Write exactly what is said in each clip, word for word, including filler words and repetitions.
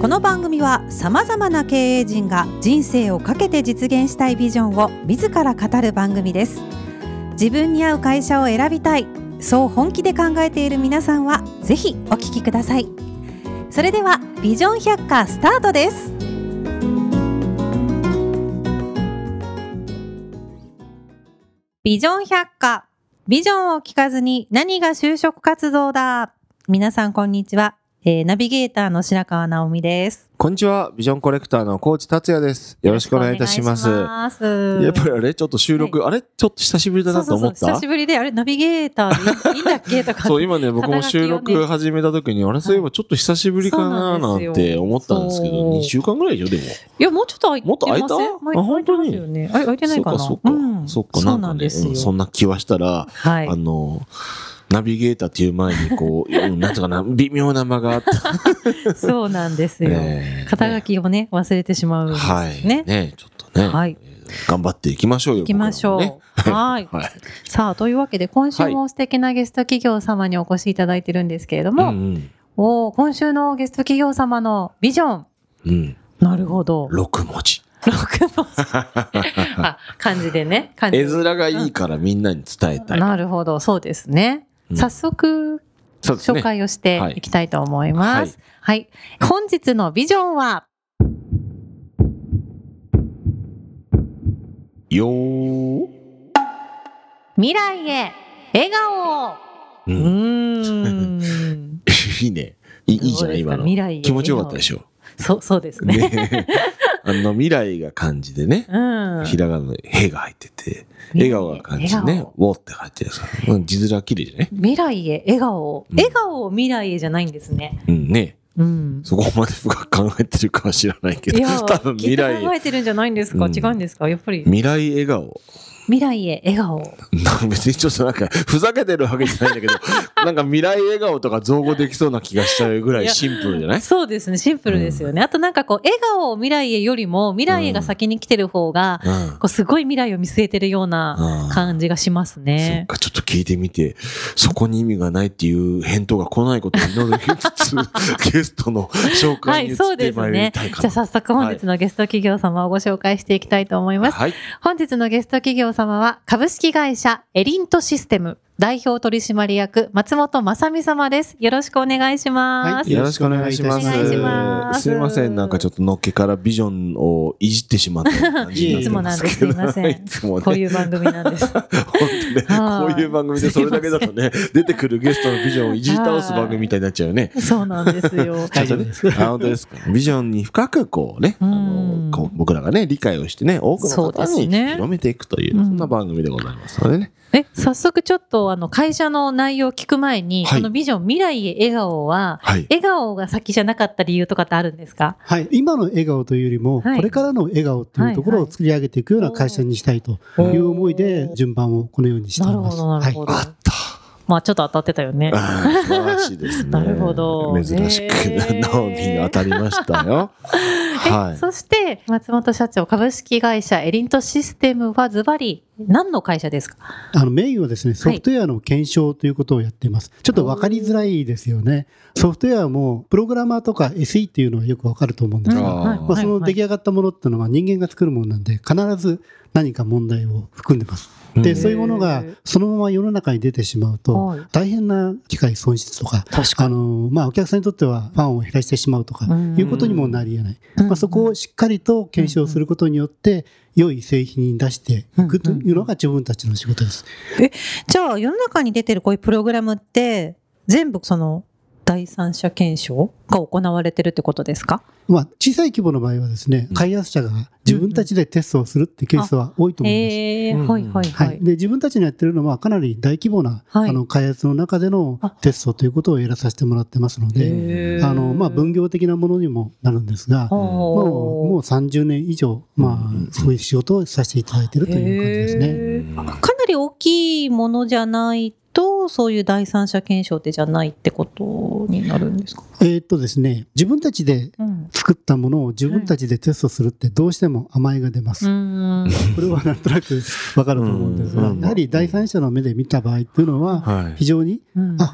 の番組はさまざまな経営陣が人生をかけて実現したいビジョンを自ら語る番組です。自分に合う会社を選びたい、そう本気で考えている皆さんはぜひお聞きください。それではビジョン百科スタートです。ビジョン百科、ビジョンを聞かずに何が就職活動だ。皆さんこんにちは、えー、ナビゲーターの白川直美です。 こんにちは、ビジョンコレクターの高知達也です。よろしくお願いいたします。やっぱりあれちょっと収録、はい、あれちょっと久しぶりだなと思った。そうそうそう、久しぶりで、あれナビゲーターでいいんだっけとかそう今ね僕も収録始めた時に、あれそういえばちょっと久しぶりかななんて思ったんですけど、にしゅうかんぐらいでしょ。でもいやもうちょっと空いてません？ もっと空いた？ あ本当に？あれ空いてないかな。 そうかそうか、うん、そうかなんかね、うん、そんな気はしたら、はい、あのナビゲーターっていう前にこう、なんとかな、微妙な間があった。そうなんですよ。えー、肩書きをね、忘れてしまうんですね。はい。ね、ちょっとね。はい。頑張っていきましょうよ。 いきましょう。ね、はい。はい。さあ、というわけで、今週も素敵なゲスト企業様にお越しいただいてるんですけれども、はい、うんうん、お今週のゲスト企業様のビジョン。うん。なるほど。 ろくもじ。 ろくもじ。あ、漢字でね。漢字で絵面がいいからみんなに伝えたい。 うん、なるほど、そうですね。早速、うん、紹介をしていきたいと思います。はい。はいはい、本日のビジョンは、 よー。 未来へ笑顔。うん。うーんいいね。いい、いいじゃない今の。 未来へ気持ちよかったでしょ。 そう、そうですね。ねあの未来が漢字でね、うん、ひらがなのへが入ってて、笑顔が漢字でね、ウォって書いてるさ、字面綺麗じゃね。 未来へ笑顔、うん、笑顔を未来へじゃないんですね。 うんね。うん、そこまで深く考えてるかは知らないけど、多分未来へ考えてるんじゃないんですか、うん、違うんですか、やっぱり。 未来笑顔。 未来へ笑顔。 別にちょっとなんかふざけてるわけじゃないんだけどなんか未来笑顔とか造語できそうな気がしちゃうぐらいシンプルじゃない？ そうですね、シンプルですよね、うん、あとなんかこう笑顔を未来へよりも未来へが先に来てる方が、うん、こうすごい未来を見据えてるような感じがしますね、うん、そっか、ちょっと聞いてみて、そこに意味がないっていう返答が来ないことを祈るゲストの紹介に移ってまいりたいかな、はい、そうですね。じゃあ早速本日のゲスト企業様をご紹介していきたいと思います、はい、本日のゲスト企業様は株式会社エリントシステム代表取締役松本正美様です。よろしくお願いします。はい、よろしくお願いします。お願いします。すいません、なんかちょっとのっけからビジョンをいじってしまった感じいつもなんです。すいません。いつもね、こういう番組なんです。本当ね、 こういう番組でそれだけだとね、出てくるゲストのビジョンをいじり倒す番組みたいになっちゃうよね。 そうなんですよ。 大丈夫です。あ、本当ですか。ビジョンに深くこうね、あのこう僕らがね理解をしてね、多くの方に広めていくという、そんな番組でございますのでね。 え、早速ちょっとあの会社の内容を聞く前に、はい、このビジョン未来へ笑顔は、はい、笑顔が先じゃなかった理由とかってあるんですか？ はい、今の笑顔というよりも、はい、これからの笑顔というところを作り上げていくような会社にしたいという思いで順番をこのようにしています。 なるほど、なるほど。 はい、あった。 まあちょっと当たってたよね。 素晴らしいですね。 なるほど。 珍しくナオミが当たりましたよ。 はい。そして松本社長、株式会社エリントシステムはズバリ何の会社ですか？ あのメインはですね、ソフトウェアの検証ということをやっています。はい、ちょっと分かりづらいですよね。ソフトウェアもプログラマーとか エスイー っていうのはよく分かると思うんですが、まあ、その出来上がったものっていうのは人間が作るものなんで必ず何か問題を含んでます。でそういうものがそのまま世の中に出てしまうと大変な機会損失とか、あの、まあ、お客さんにとってはファンを減らしてしまうとかいうことにもなり得ない、まあ、そこをしっかりと検証することによって良い製品に出していくというのが自分たちの仕事です。 え、じゃあ世の中に出てるこういうプログラムって全部その第三者検証が行われてるってことですか？ まあ、小さい規模の場合はですね、開発者が自分たちでテストをするっていうケースは多いと思います。 はいはいはい。 で、自分たちのやってるのはかなり大規模な、はい、あの開発の中でのテストということをやらさせてもらってますので、あのまあ分業的なものにもなるんですが、もう、もうさんじゅうねん以上、まあそういう仕事をさせていただいているという感じですね。 かなり大きいものじゃないと、そういう第三者検証ってじゃないってことになるんですか？ えーっとですね、自分たちで作ったものを自分たちでテストするってどうしても甘えが出ます。うん、これはなんとなくわかると思うんですが、やはり第三者の目で見た場合っていうのは非常に、うん、あ、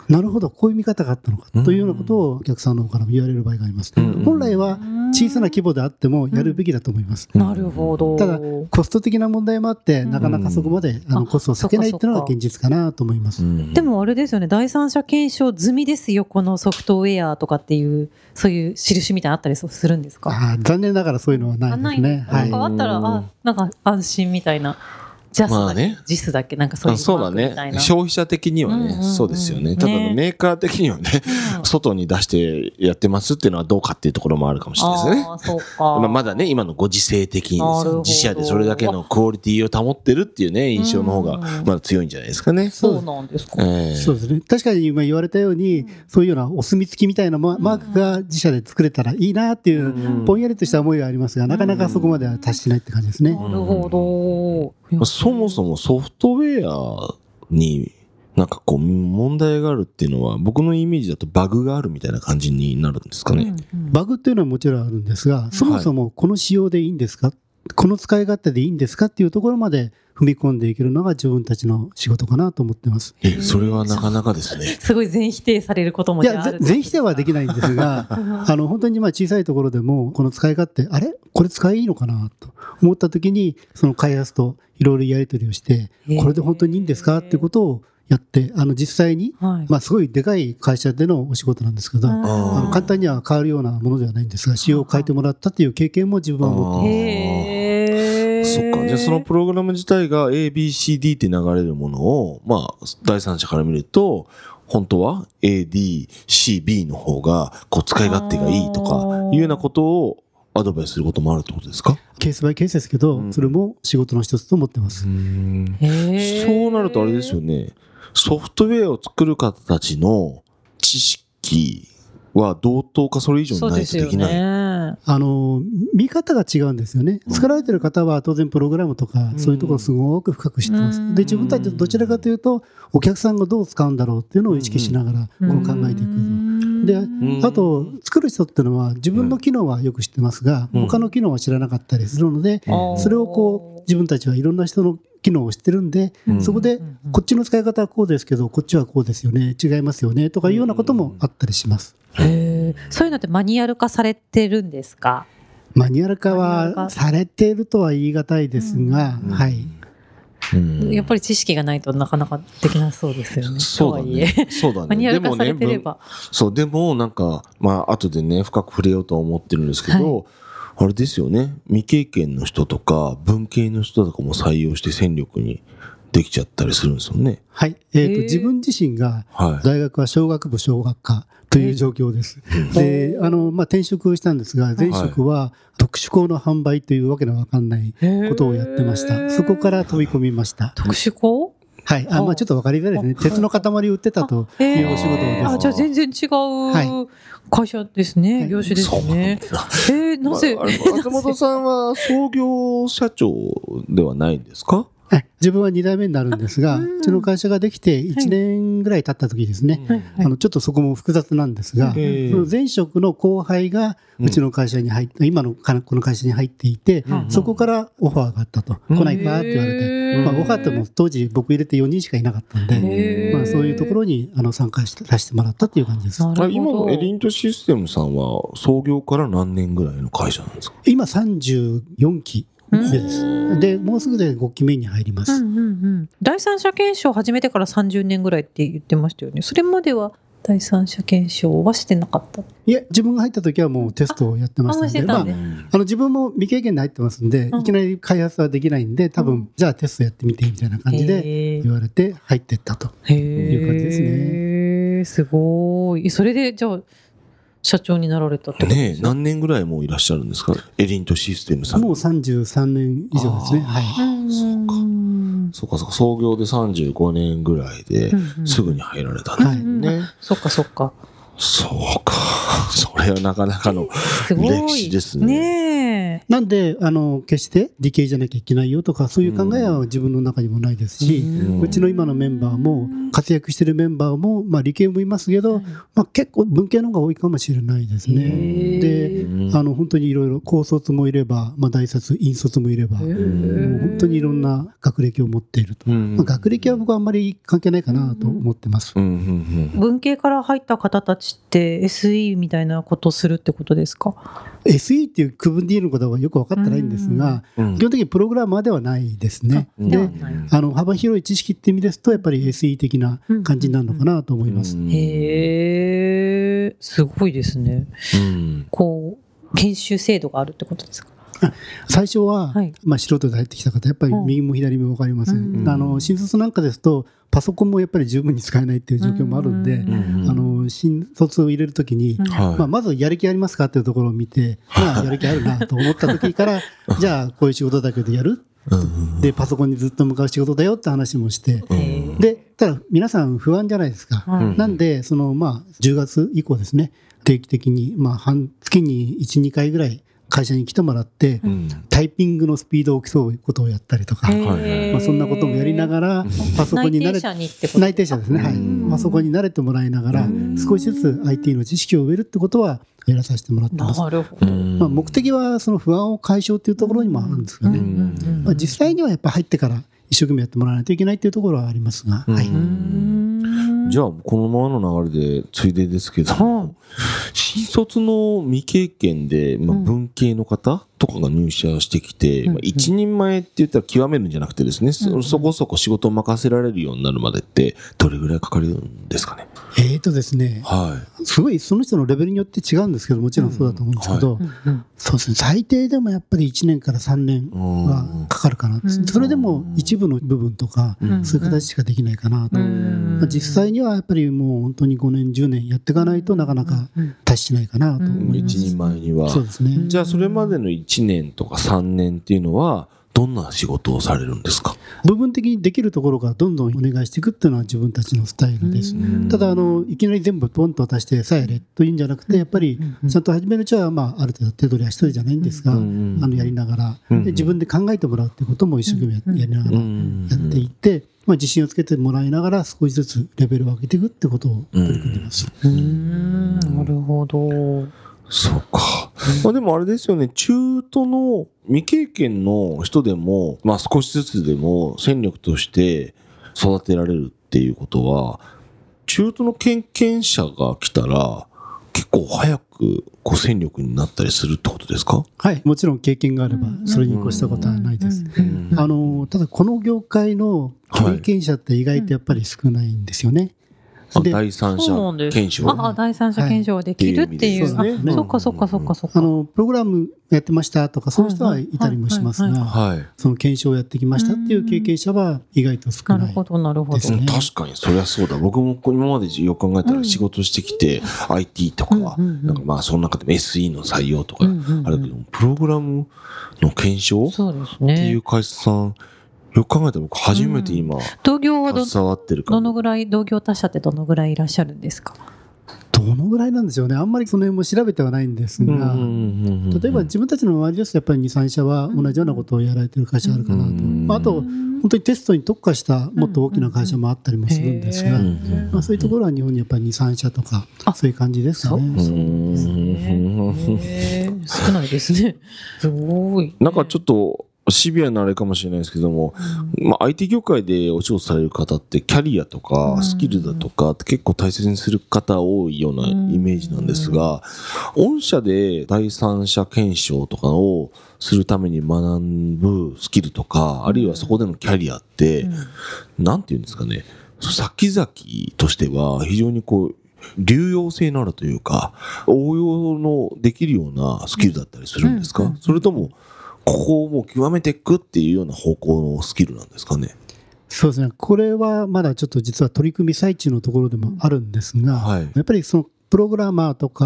なるほど、こういう見方があったのかというようなことをお客さんの方からも言われる場合があります。本来は小さな規模であってもやるべきだと思います。 なるほど。 ただコスト的な問題もあってなかなかそこまであのコストを避けないっていうのが現実かなと思います。 でもあれですよね、第三者検証済みですよこのソフトウェアとかっていうそういう印みたいなのあったりするんですか？ あ、残念ながらそういうのはないですね。 なんかあったら、あ、なんか安心みたいな。ジャスだけ、ね、ジスだけなんかそういうそうだね。消費者的にはね、うんうんうん、そうですよね。ただのメーカー的にはね、うん、外に出してやってますっていうのはどうかっていうところもあるかもしれないですね。 あ、そうか。 まあまだね、今のご時世的にですよ。自社でそれだけのクオリティを保ってるっていうね、印象の方がまだ強いんじゃないですかね。 そうなんですか。 えー、そうですね。確かに今言われたように、うん、そういうようなお墨付きみたいなマークが自社で作れたらいいなっていう、うん、ぼんやりとした思いがありますが、なかなかそこまでは達しないって感じですね。 なるほど。 そもそもソフトウェアになんかこう問題があるっていうのは僕のイメージだとバグがあるみたいな感じになるんですかね。 うんうん、バグっていうのはもちろんあるんですが、そもそもこの仕様でいいんですか、はい、この使い勝手でいいんですかっていうところまで踏み込んでいけるのが自分たちの仕事かなと思ってます。 え、それはなかなかですね。 すごい全否定されることもいや、全否定はできないんですがあの本当にまあ小さいところでもこの使い勝手、あれこれ使いいいのかなと思った時にその開発といろいろやり取りをしてこれで本当にいいんですかっていうことをやって、あの実際に、はい、まあすごいでかい会社でのお仕事なんですけど、あの簡単には変わるようなものではないんですが、仕様を変えてもらったっていう経験も自分は持っています。 へー、 そっか。じゃあそのプログラム自体が エービーシーディー って流れるものを、まあ第三者から見ると本当は エーディーシービー の方がこう使い勝手がいいとかいうようなことをアドバイスすることもあるってことですか？ ケースバイケースですけど、うん、それも仕事の一つと思ってます。 うーん、そうなるとあれですよね、ソフトウェアを作る方たちの知識は同等かそれ以上にないとできない。 あの見方が違うんですよね。作られてる方は当然プログラムとかそういうところをすごく深く知ってます。で自分たちどちらかというとお客さんがどう使うんだろうっていうのを意識しながらこう考えていくと。であと作る人っていうのは自分の機能はよく知ってますが他の機能は知らなかったりするので、それをこう自分たちはいろんな人の機能を知ってるんで、そこでこっちの使い方はこうですけどこっちはこうですよね、違いますよねとかいうようなこともあったりします。 へー、そういうのってマニュアル化されてるんですか？ マニュアル化はされているとは言い難いですが、うん、はい、 うん、やっぱり知識がないとなかなかできなそうですよね。 そうだね。そうだね。 マニュアル化されてれば。 でもね、そうでもなんかまあ後でね深く触れようとは思ってるんですけど、はい、あれですよね。未経験の人とか文系の人とかも採用して戦力にできちゃったりするんですよね。 はい。えーと、自分自身が大学は商学部商学科という状況です。で、あのまあ転職したんですが、前職は特殊鋼の販売というわけのわかんないことをやってました。そこから飛び込みました。 特殊鋼？ はい。あ、まあちょっとわかりづらいですね。鉄の塊売ってたというお仕事です。 あ、じゃあ全然違う会社ですね。はい、業種ですね。えー、なぜ？ まあ、松本さんは創業社長ではないんですか？ はい、自分はに代目になるんですが、うちの会社ができていちねんぐらい経った時ですね、はい、あのちょっとそこも複雑なんですが、その前職の後輩がうちの会社に入って、うん、今のこの会社に入っていて、うん、そこからオファーがあったと、うん、来ないかって言われて、まあ、オファーっても当時僕入れてよにんしかいなかったんで、まあ、そういうところにあの参加させてもらったっていう感じです。 今のエリントシステムさんは創業から何年ぐらいの会社なんですか？ 今さんじゅうよんきです。でもうすぐでごきめに入ります。 うんうんうん、第三者検証を始めてからさんじゅうねんぐらいって言ってましたよね。それまでは第三者検証はしてなかった？ いや、自分が入った時はもうテストをやってましたので、まあ、あの自分も未経験で入ってますんで、うん、いきなり開発はできないんで、多分、うん、じゃあテストやってみてみたいな感じで言われて入っていったという感じですね。 へー、すごい。それでじゃあ社長になられたってことですか？ ね、何年ぐらいもういらっしゃるんですか？エリントシステムさん。 もうさんじゅうさんねん以上ですね。はい。 そうか。そうかそうか。創業でさんじゅうごねんぐらいですぐに入られたんですね。はい、 そっかそっか。 そうか。それはなかなかの歴史ですね。 ねえ。 なんであの決して理系じゃなきゃいけないよとかそういう考えは自分の中にもないですし、うん、うちの今のメンバーも活躍してるメンバーも、まあ、理系もいますけど、まあ、結構文系の方が多いかもしれないですね。であの本当にいろいろ高卒もいれば、まあ、大卒院卒もいれば、もう本当にいろんな学歴を持っていると、まあ、学歴は僕はあんまり関係ないかなと思ってます。 文系から入った方たちって エスイー みたいなことするってことですか？ エスイー っていう区分でいいのかどうかよく分かってないんですが、基本的にプログラマーではないですね。で、あの幅広い知識って意味ですとやっぱり エスイー 的な感じになるのかなと思います。 へー、すごいですね。こう研修制度があるってことですか？ 最初は、はいまあ、素人で入ってきた方やっぱり右も左も分かりません、うん、あの新卒なんかですとパソコンもやっぱり十分に使えないっていう状況もあるんで、うん、あの新卒を入れるときに、うんまあ、まずやる気ありますかっていうところを見て、まあ、やる気あるなと思った時からじゃあこういう仕事だけどやるでパソコンにずっと向かう仕事だよって話もして、うん、でただ皆さん不安じゃないですか、うん、なんでその、まあ、じゅうがつ以降ですね定期的に、まあ、半月に いちにかいぐらい会社に来てもらって、うん、タイピングのスピードを競うことをやったりとか、まあ、そんなこともやりながらパソコンに慣れて内定者ですね、はい、パソコンに慣れてもらいながら少しずつ アイティー の知識を植えるってことはやらさせてもらってます。なるほど、まあ、目的はその不安を解消というところにもあるんですよね、まあ、実際にはやっぱ入ってから一生懸命やってもらわないといけないというところはありますが、はい、 じゃあこのままの流れでついでですけど、うん、新卒の未経験で、まあ、文系の方とかが入社してきて、うんまあ、一人前って言ったら極めるんじゃなくてですね、うん、そこそこ仕事を任せられるようになるまでってどれぐらいかかるんですかね？ えーとですね、はい、すごいその人のレベルによって違うんですけどもちろんそうだと思うんですけど、うんはい、そうですね、最低でもやっぱりいちねんからさんねんはかかるかな、うん、それでも一部の部分とか、うん、そういう形しかできないかなと、うんまあ、実際にはやっぱりもう本当にごねんじゅうねんやっていかないとなかなか達しないかなと思います。 一人前にはそうですね。 じゃあそれまでのいちねんとかさんねんっていうのはどんな仕事をされるんですか？ 部分的にできるところからどんどんお願いしていくっていうのは自分たちのスタイルです。ただあのいきなり全部ポンと渡してさえやれというんじゃなくてやっぱりちゃんと始めるうちは、まあ、ある程度手取りは一人じゃないんですが、あのやりながらで自分で考えてもらうっていうことも一生懸命やりながらやっていってまあ、自信をつけてもらいながら少しずつレベルを上げていくってことを取り組んでいます。 うーん、なるほど。 そうか。まあでもあれですよね、中途の未経験の人でも、まあ少しずつでも戦力として育てられるっていうことは、中途の経験者が来たら結構早くこう戦力になったりするってことですか？ はい、もちろん経験があればそれに越したことはないです。あのただこの業界の経験者って意外とやっぱり少ないんですよね。 はい、第三者検証あ第三者検証ができるっていう、はい、あ、そっかそっかそっかそっか。 あのプログラムやってましたとかそういう人はいたりもしますが、はい、その検証をやってきましたっていう経験者は意外と少ないですね。なるほどなるほど。 確かにそりゃそうだ。僕も今までよく考えたら仕事してきて、うん、アイティー とか、うんうんうん、なんかまあその中でも エスイー の採用とかあるけど、うんうんうん、プログラムの検証そうですねっていう会社さんよく考えたら僕初めて今、うん、 同業はど携わってるかも。 どのぐらい同業他社ってどのぐらいいらっしゃるんですか？ どのぐらいなんでしょうね。あんまりその辺も調べてはないんですが、例えば自分たちの周りですとやっぱりにさん社は同じようなことをやられてる会社あるかなと、まあ、あと本当にテストに特化したもっと大きな会社もあったりもするんですが、まあ、そういうところは日本にやっぱりにさん社とかそういう感じですかね。 そうですね。少ないですね。すごい。 なんかちょっとシビアなあれかもしれないですけども、うんまあ、アイティー 業界でお仕事される方ってキャリアとかスキルだとかって結構大切にする方多いようなイメージなんですが、御社で第三者検証とかをするために学ぶスキルとかあるいはそこでのキャリアってなんていうんですかね、先々としては非常にこう流用性のあるというか応用のできるようなスキルだったりするんですか？それともここをもう極めていくっていうような方向のスキルなんですかね？ そうですね。これはまだちょっと実は取り組み最中のところでもあるんですが、はい、やっぱりそのプログラマーとか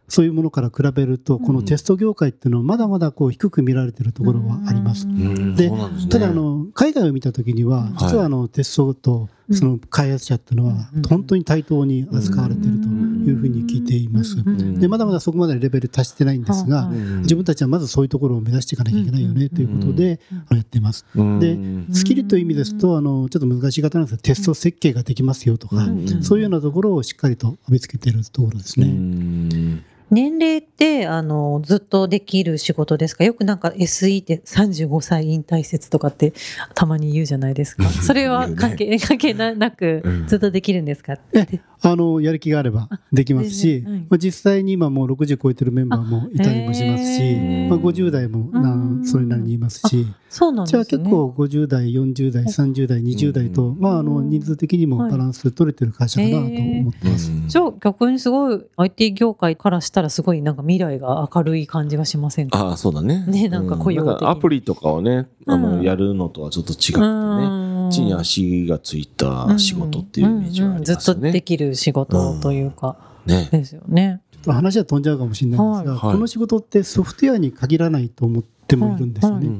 そういうものから比べると、このテスト業界っていうのはまだまだこう低く見られているところはあります。で、ただあの海外を見たときには、実はあのテストとその開発者っていうのは本当に対等に扱われているというふうに聞いています。で、まだまだそこまでレベル達してないんですが、自分たちはまずそういうところを目指していかなきゃいけないよねということでやっています。で、スキルという意味ですと、あのちょっと難しい方なんですが、テスト設計ができますよとか、そういうようなところをしっかりと見つけているところですね。 年齢ってあのずっとできる仕事ですか？よくなんか エスイー ってさんじゅうごさい引退説とかってたまに言うじゃないですか。それは関係、関係なくずっとできるんですか？ えあのやる気があればできますし、はい、まあ、実際に今もうろくじゅう超えてるメンバーもいたりもしますし、まあ、ごじゅう代もなそれなりにいますし、 そうなんですね。 じゃあ結構ごじゅう代、よんじゅう代、さんじゅう代、にじゅう代と、まあ、あの人数的にもバランス取れてる会社かなと思ってます。 じゃあ逆にすごい アイティー 業界からしたらすごいなんか未来が明るい感じがしませんか？ ああ、そうだね。 ね、なんか雇用的に、 うん、アプリとかをね、あの、うん、やるのとはちょっと違ってね、地に足がついた仕事っていうイメージはありますよね。 ずっとできる仕事というか、うん、ね、ですよね。 話は飛んじゃうかもしれないんですが、はい、この仕事ってソフトウェアに限らないと思ってもいるんですよね。はい、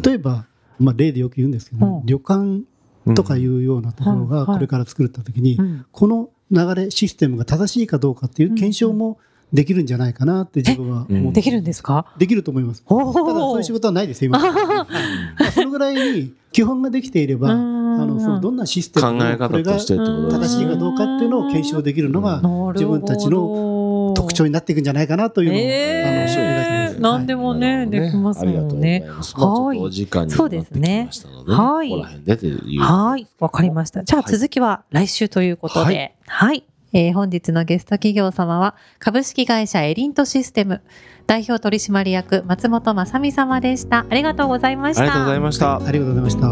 例えば、まあ、例でよく言うんですけど、はい、旅館とかいうようなところがこれから作ったときに、はいはい、この流れシステムが正しいかどうかっていう検証もできるんじゃないかなって自分は思って、 できるんですか？ できると思います。ただそういう仕事はないですよ今。そのぐらいに基本ができていれば、あのそのどんなシステムがこれが正しいかどうかっていうのを検証できるのが自分たちの特徴になっていくんじゃないかなというのを、えー、あの紹介してます。 何でもね、はい、できますもんね。 はい、お時間になってきましたので、 はい、 ここら辺でという。 はい、わかりました。じゃあ続きは来週ということで、はい、はい、えー、本日のゲスト企業様は株式会社エリントシステム代表取締役松本正美様でした。ありがとうございました。 ありがとうございました。 ありがとうございました。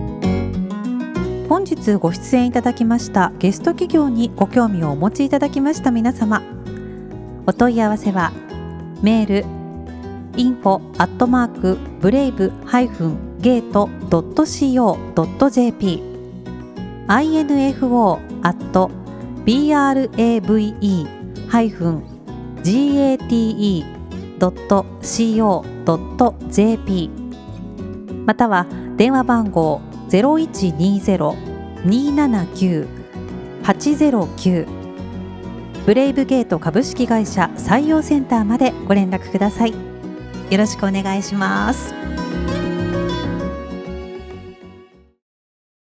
本日ご出演いただきましたゲスト企業にご興味をお持ちいただきました皆様、お問い合わせはメール インフォ アットマーク ブレイブ ハイフン ゲート ドット シーオー ドット ジェーピー インフォ アット ブレイブ ハイフン ゲート ドット シーオー ドット ジェーピー または電話番号 ゼロいちにゼロ にーななきゅう はちゼロきゅう ブレイブゲート株式会社採用センターまでご連絡ください。よろしくお願いします。